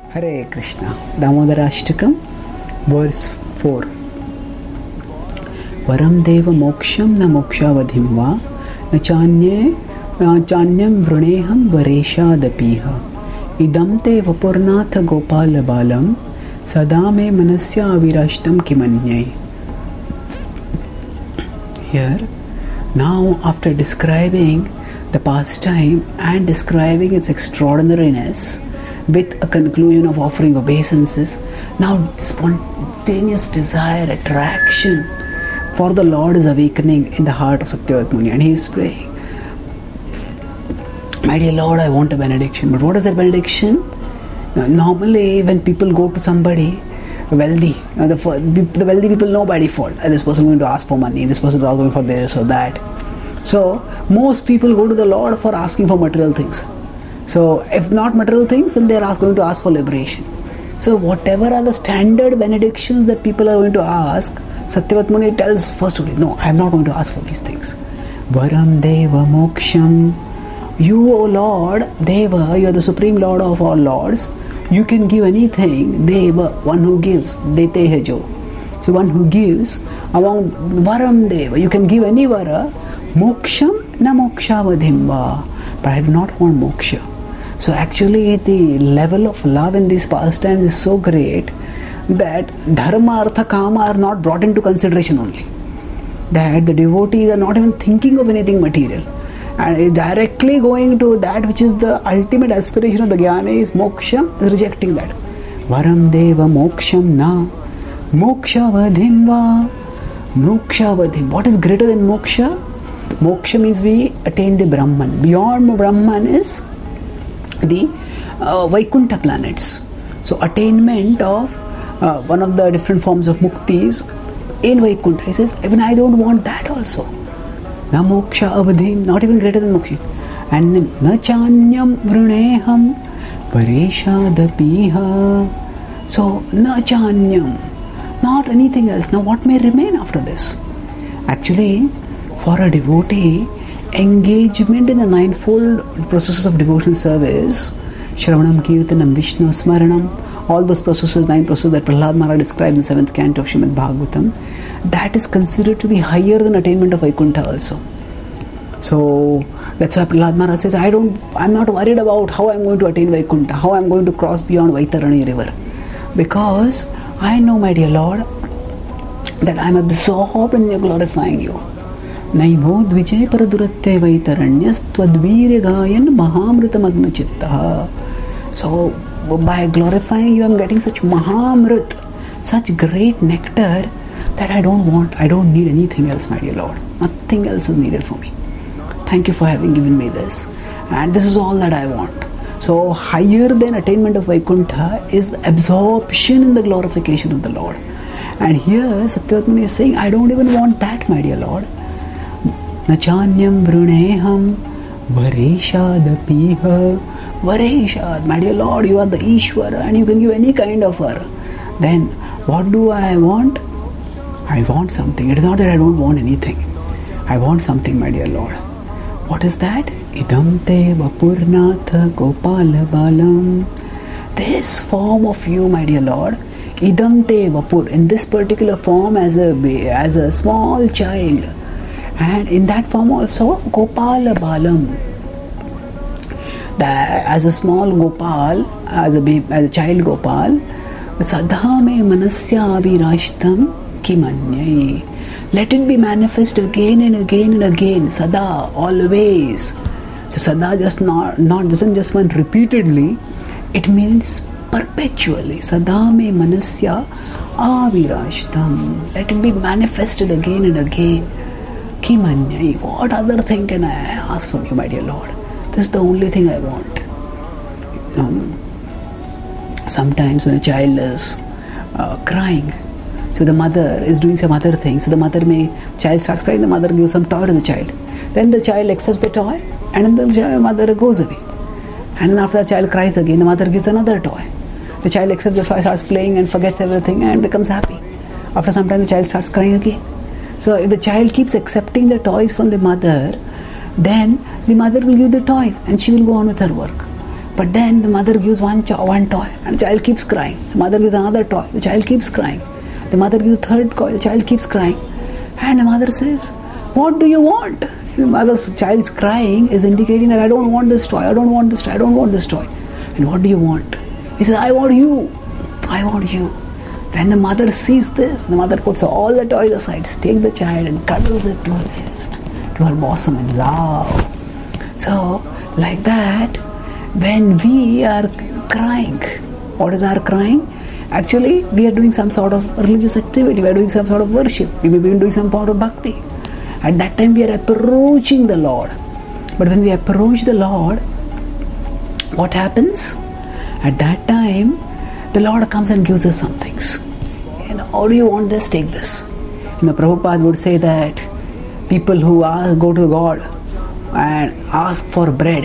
Hare Krishna. Damodarashtakam, verse 4. Varam deva moksham na mokshavadhim va na chanyam vruneham vareshadapiha idam te vapurnatha gopala balam sada me manasya avirashtam kimanyai. Here, now after describing the pastime and describing its extraordinariness with a conclusion of offering obeisances, now spontaneous desire, attraction for the Lord is awakening in the heart of Satyavati Muni, and he is praying, my dear Lord, I want a benediction. But what is that benediction? Normally when people go to somebody wealthy, the wealthy people know by default, this person is going to ask for money, this person is going for this or that. So most people go to the Lord for asking for material things. So if not material things, then they are going to ask for liberation. So whatever are the standard benedictions that people are going to ask, Satyavati Muni tells first of all, no, I am not going to ask for these things. Varam Deva Moksham. You, O Lord, Deva, you are the Supreme Lord of all Lords. You can give anything. Deva, one who gives. Dete Hejo. So one who gives, among Varam Deva, you can give any Vara. Moksham na mokshavadhim va. But I do not want moksha. So actually the level of love in these pastimes is so great that dharma, artha, kama are not brought into consideration only. That the devotees are not even thinking of anything material. And is directly going to that which is the ultimate aspiration of the jnana is moksha, is rejecting that. Varam deva moksham na mokshavadhim va. Mokshavadhim. What is greater than moksha? Moksha means we attain the Brahman. Beyond Brahman is the Vaikuntha planets. So attainment of one of the different forms of muktis in Vaikuntha. He says, even I don't want that also. Na moksha avadhim, not even greater than moksha. And then, na chanyam vruneham pareshadapiha. So, na chanyam, not anything else. Now what may remain after this? Actually, for a devotee, engagement in the ninefold processes of devotional service, Shravanam, Kirtanam, Vishnu, Smaranam, all those processes, 9 processes that Prahlad Maharaj described in the 7th canto of Srimad Bhagavatam, that is considered to be higher than attainment of Vaikuntha also. So that's why Prahlad Maharaj says, I'm not worried about how I'm going to attain Vaikuntha, how I'm going to cross beyond Vaitarani river. Because I know, my dear Lord, that I'm absorbed in your glorifying you. Naivo dvijay paraduratte vaitaranyas twadvirya gayan mahamrita magna chittaha. So by glorifying you, I'm getting such mahamrit, such great nectar that I don't need anything else, my dear Lord. Nothing else is needed for me. Thank you for having given me this. And this is all that I want. So higher than attainment of Vaikuntha is the absorption in the glorification of the Lord. And here Satyavati Muni is saying, I don't even want that, my dear Lord. Nachanyam vruneham vareshadapiha. Vareshad, my dear Lord, you are the Ishvara and you can give any kind of vara. Then what do I want? I want something. It is not that I don't want anything. I want something, my dear Lord. What is that? Idam te vapurnatha gopala balam. This form of you, my dear Lord, idam te vapur, in this particular form as a small child, and in that form also gopala balam. That as a small Gopal, as a child Gopal, Sadha me manasya avirashtam kimanyai. Let it be manifest again and again and again. Sada, always. So Sada doesn't just mean repeatedly, it means perpetually. Sada me manasya avirashtam. Let it be manifested again and again. Kimanyai. What other thing can I ask from you, my dear Lord? This is the only thing I want. Sometimes when a child is crying, so the mother is doing some other thing. So child starts crying, the mother gives some toy to the child. Then the child accepts the toy and then the mother goes away. And then after the child cries again, the mother gives another toy. The child accepts the toy, starts playing and forgets everything and becomes happy. After some time the child starts crying again. So if the child keeps accepting the toys from the mother, then the mother will give the toys and she will go on with her work. But then the mother gives one toy and the child keeps crying. The mother gives another toy, the child keeps crying. The mother gives a third toy, the child keeps crying. And the mother says, what do you want? The child's crying is indicating that I don't want this toy, I don't want this toy, I don't want this toy. And what do you want? He says, I want you. I want you. When the mother sees this, the mother puts all the toys aside, takes the child and cuddles it to her chest, to her bosom in love. So, like that, when we are crying, what is our crying? Actually, we are doing some sort of religious activity, we are doing some sort of worship, we may be doing some sort of bhakti. At that time, we are approaching the Lord. But when we approach the Lord, what happens? At that time, the Lord comes and gives us some things. How do you want this? Take this. Prabhupada would say that people who go to God and ask for bread,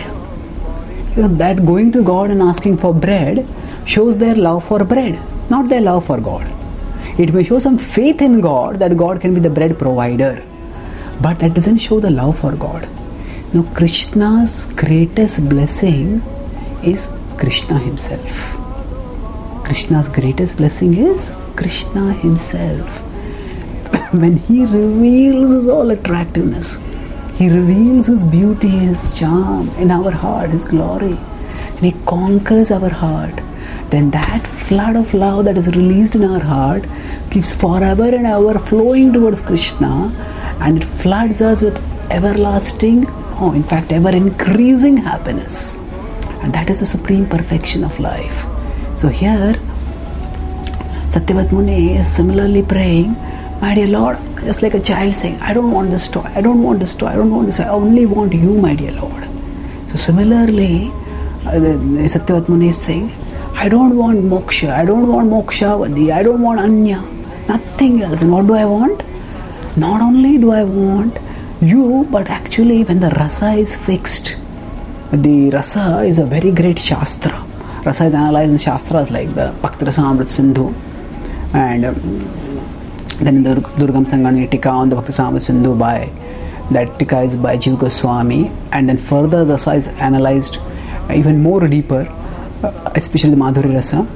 that going to God and asking for bread shows their love for bread, not their love for God. It may show some faith in God that God can be the bread provider, but that doesn't show the love for God. Krishna's greatest blessing is Krishna himself. Krishna's greatest blessing is Krishna himself. When he reveals his all attractiveness, he reveals his beauty, his charm in our heart, his glory, and he conquers our heart, then that flood of love that is released in our heart keeps forever and ever flowing towards Krishna, and it floods us with everlasting, in fact ever increasing happiness. And that is the supreme perfection of life. So here, Satyavat Muni is similarly praying, my dear Lord, just like a child saying, I don't want this toy, I don't want this toy, I don't want this toy, I only want you, my dear Lord. So similarly, Satyavat Muni is saying, I don't want moksha, I don't want mokshavadi, I don't want anya, nothing else. And what do I want? Not only do I want you, but actually when the rasa is fixed, the rasa is a very great shastra. Rasa is analyzed in shastras like the Bhakti Rasamrita Sindhu, and then in the Durgam Sangani Tika on the Bhakti Rasamrita Sindhu that Tika is by Jiva Goswami, and then further the rasa is analyzed even more deeper, especially the Madhuri Rasa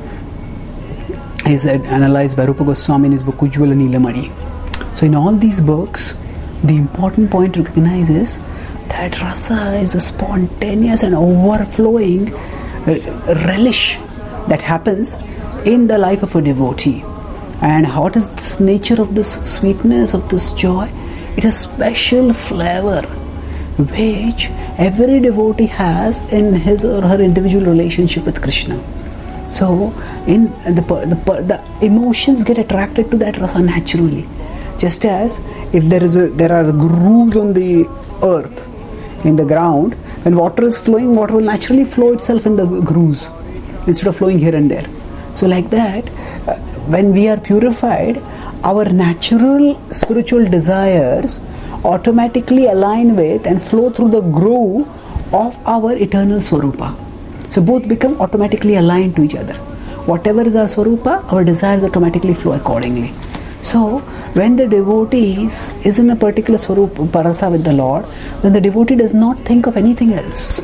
is analyzed by Rupa Goswami in his book Ujjwala Nilamani. So in all these books, the important point to recognize is that rasa is the spontaneous and overflowing relish that happens in the life of a devotee. And what is this nature of this sweetness, of this joy? It is a special flavor which every devotee has in his or her individual relationship with Krishna. So in the emotions get attracted to that rasa naturally. Just as if there are grooves on the earth, in the ground, when water is flowing, water will naturally flow itself in the grooves instead of flowing here and there. So like that, when we are purified, our natural spiritual desires automatically align with and flow through the groove of our eternal Swarupa. So both become automatically aligned to each other. Whatever is our Swarupa, our desires automatically flow accordingly. So when the devotee is in a particular Swarupa Parasa with the Lord, then the devotee does not think of anything else.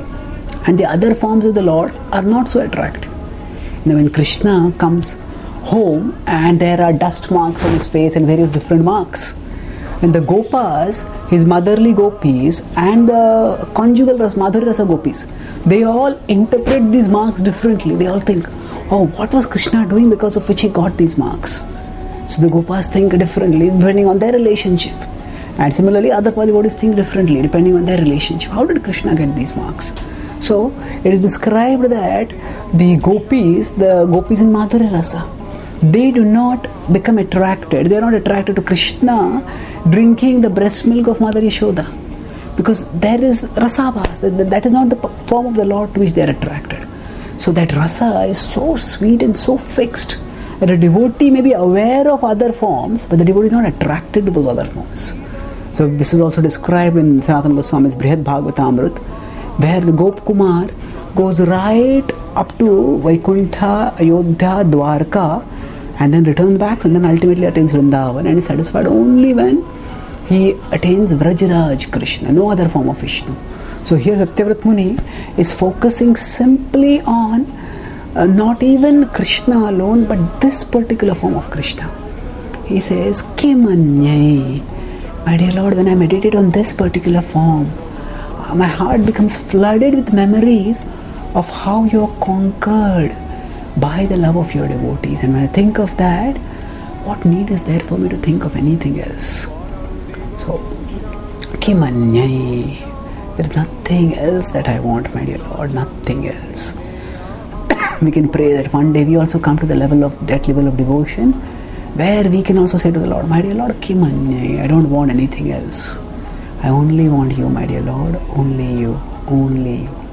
And the other forms of the Lord are not so attractive. When Krishna comes home and there are dust marks on his face and various different marks, and the Gopas, his motherly gopis, and the conjugal Madhuri Rasa gopis, they all interpret these marks differently. They all think, oh, what was Krishna doing because of which he got these marks? So the Gopas think differently depending on their relationship. And similarly, other devotees think differently depending on their relationship. How did Krishna get these marks? So it is described that the gopis in Madhuri Rasa, they do not become attracted. They are not attracted to Krishna drinking the breast milk of Mother Yashoda, because there is rasabhas. That is not the form of the Lord to which they are attracted. So that rasa is so sweet and so fixed that a devotee may be aware of other forms, but the devotee is not attracted to those other forms. So this is also described in Sanatana Goswami's Brihad Bhagavatamrut, where the Gop Kumar goes right up to Vaikuntha, Ayodhya, Dwarka, and then returns back, and then ultimately attains Vrindavan, and is satisfied only when he attains Vrajraj Krishna, no other form of Vishnu. So here Satyavrat Muni is focusing simply on not even Krishna alone, but this particular form of Krishna. He says, Kimanyai. My dear Lord, when I meditate on this particular form, my heart becomes flooded with memories of how you are conquered by the love of your devotees. And when I think of that, what need is there for me to think of anything else? So, Kimanyai. There is nothing else that I want, my dear Lord, nothing else. We can pray that one day we also come to the level of that level of devotion where we can also say to the Lord, my dear Lord, Kimanyai, I don't want anything else. I only want you, my dear Lord, only you, only you.